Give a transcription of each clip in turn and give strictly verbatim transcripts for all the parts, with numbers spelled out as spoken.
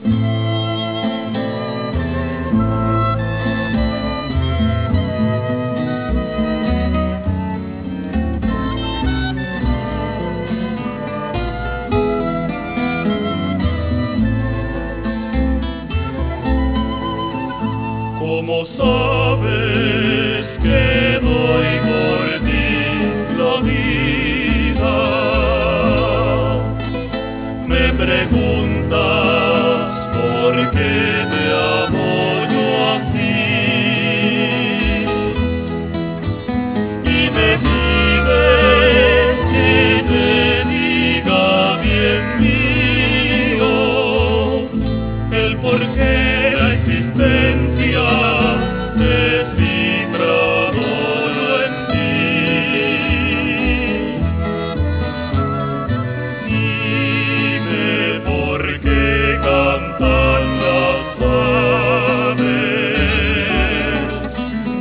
¿Cómo sabes que doy por ti la vida? Me preguntas por qué te amo yo así y me pides que te diga bien mío el porqué la existencia descifrado yo en ti. Dime por qué cantan las aves.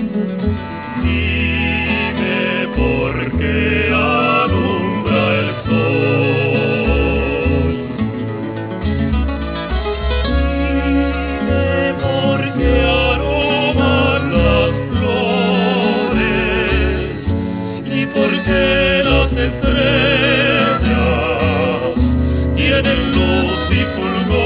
Dime por qué alumbra el sol. Dime por qué aroman las flores y por qué las estrellas tienen luz y fulgor.